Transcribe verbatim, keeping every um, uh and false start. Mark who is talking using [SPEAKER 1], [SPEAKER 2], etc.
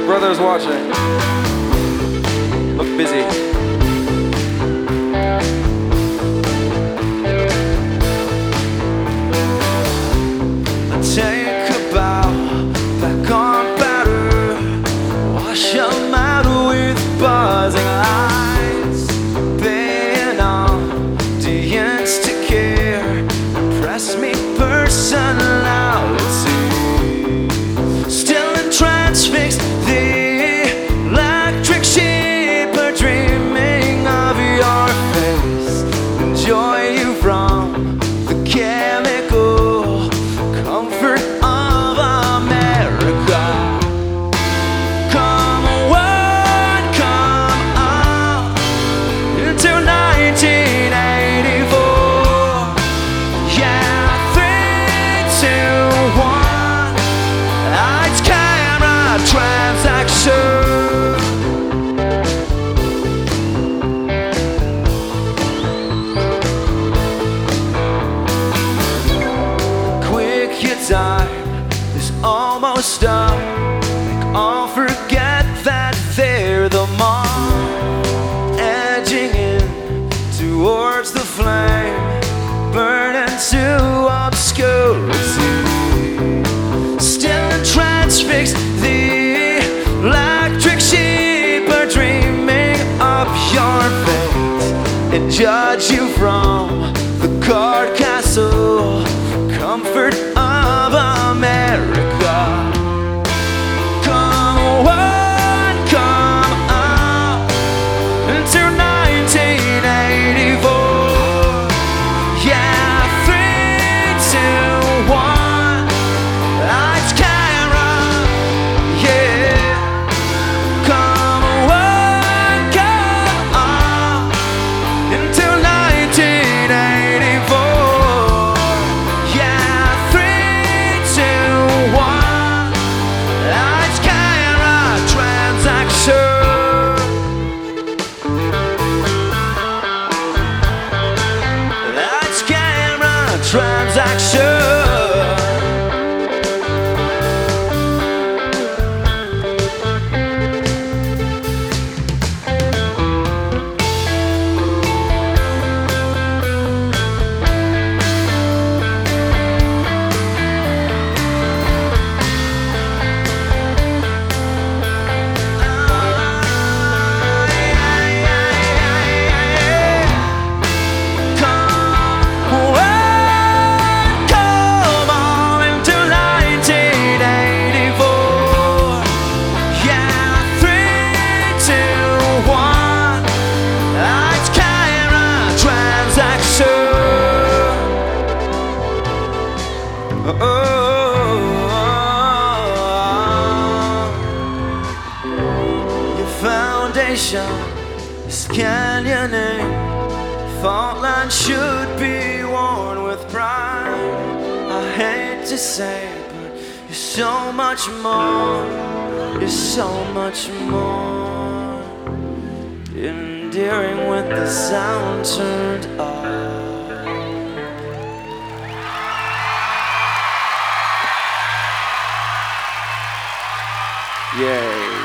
[SPEAKER 1] Big Brother's watching. Look busy.
[SPEAKER 2] Take a bow, back on batter. Wash them out with buzzing lights. Paying on the instant care. Impress me personality. Still in transfixed, the electric sheep are dreaming of your face. Enjoy you from the chemical comfort of America. Come on, come on into nineteen eighty-four. Yeah, three, two, one. Lights, camera, transaction. Quick, your time is almost up. Make all forget that they're the mark. Edging in towards the flame, burning to obscurity. Still transfixed, the electric sheep are dreaming of your fate and judge you from the card castle comfort of America. Come on, come on into nineteen eighty-four. Yeah, three, two, one. Lights, camera, yeah. Come on, come on into nineteen eighty-four. Yeah, three, two, one. Lights, camera, transaction. Lights, camera, transaction. Your foundation is canyoning. Fault line should be worn with pride. I hate to say it, but you're so much more. You're so much more endearing with the sound turned off.
[SPEAKER 1] Yay.